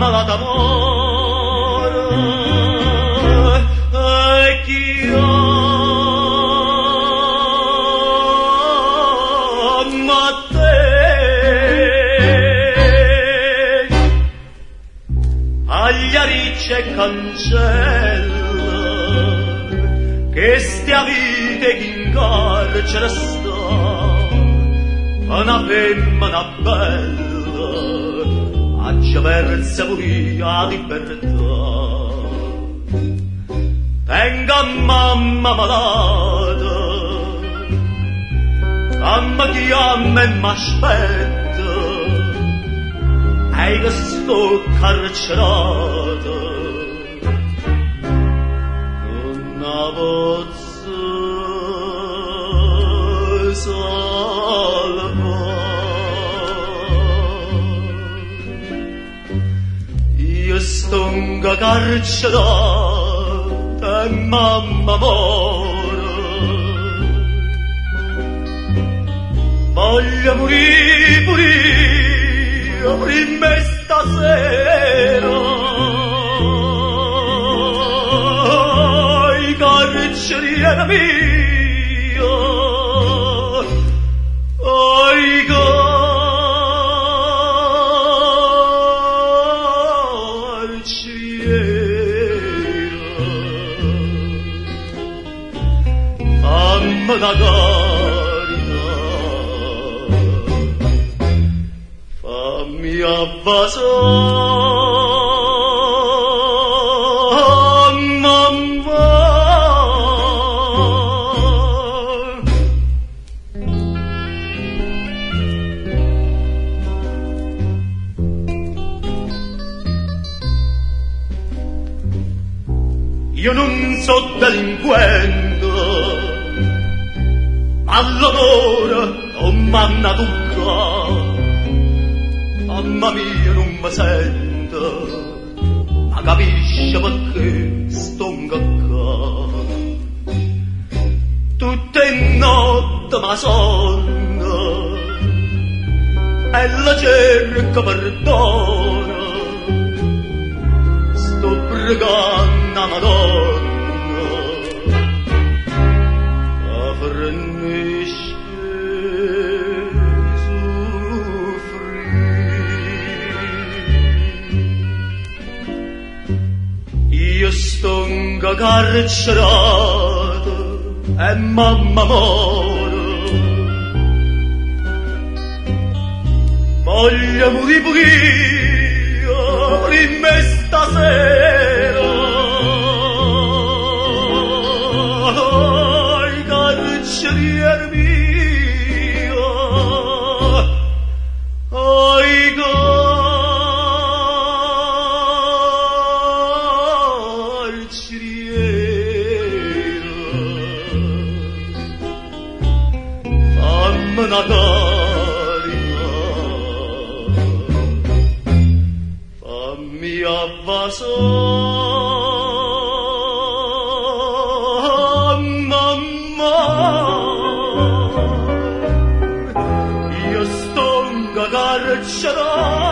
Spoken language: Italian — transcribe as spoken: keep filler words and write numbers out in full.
mamma d'amore e chiama te agli arice cancella che stia vite in carcere sta una femmina bella a versa pure libertà. Tenga mamma malata, mamma chiama e m'aspetta, e che sto carcerata con una pozza salva. Io sto in carcerata e mamma muore. Voglio morire pure io, prima stasera. I carcerieri mio, i fammi la carità, fammi avvasare, mamma. Io non so delinquente, all'onore non m'hanno toccato, mamma mia non mi sente, ma capisce perché sto incaccata. Tutte notte ma sonno e la cerca perdono, sto pregando a Madonna a fornisce soffrire. Io sto in carcerata e mamma muore. Voglio morire pure io, prima stasera. I carcerieri mio, i carcerieri, fammi una carità, fammi avvasare. Io sto in carcere